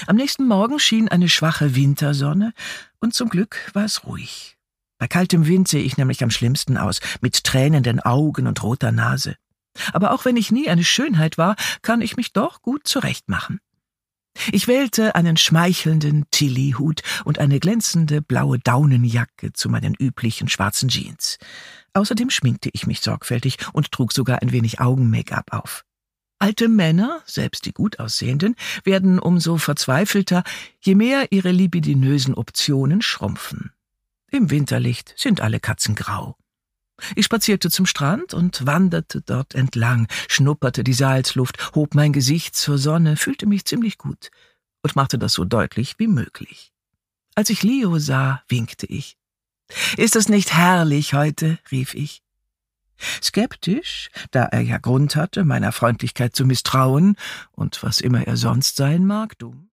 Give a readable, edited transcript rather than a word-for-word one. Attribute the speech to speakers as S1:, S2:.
S1: Am nächsten Morgen schien eine schwache Wintersonne, und zum Glück war es ruhig. Bei kaltem Wind sehe ich nämlich am schlimmsten aus, mit tränenden Augen und roter Nase. Aber auch wenn ich nie eine Schönheit war, kann ich mich doch gut zurechtmachen. Ich wählte einen schmeichelnden Tilly-Hut und eine glänzende blaue Daunenjacke zu meinen üblichen schwarzen Jeans. Außerdem schminkte ich mich sorgfältig und trug sogar ein wenig Augen-Make-up auf. Alte Männer, selbst die gut aussehenden, werden umso verzweifelter, je mehr ihre libidinösen Optionen schrumpfen. Im Winterlicht sind alle Katzen grau. Ich spazierte zum Strand und wanderte dort entlang, schnupperte die Salzluft, hob mein Gesicht zur Sonne, fühlte mich ziemlich gut und machte das so deutlich wie möglich. Als ich Leo sah, winkte ich. »Ist es nicht herrlich heute?« rief ich. Skeptisch, da er ja Grund hatte, meiner Freundlichkeit zu misstrauen und was immer er sonst sein mag, dumm.